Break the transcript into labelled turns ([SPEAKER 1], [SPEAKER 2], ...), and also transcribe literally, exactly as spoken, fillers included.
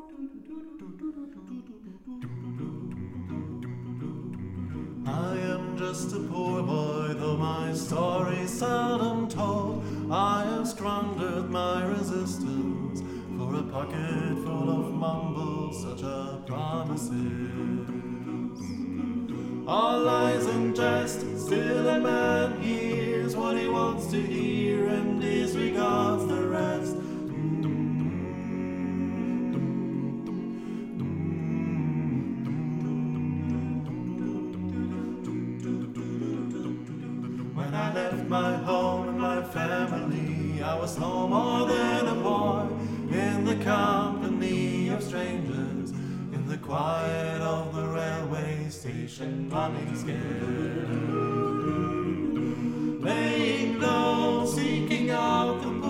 [SPEAKER 1] I am just a poor boy, though my story's seldom told. I have squandered my resistance for a pocket full of mumbles, such are promises. All lies and jest, still a man hears what he wants to hear and disregards the rest. When I left my home and my family, I was no more than a boy in the company of strangers, in the quiet of the railway station, running scared, laying low, seeking out the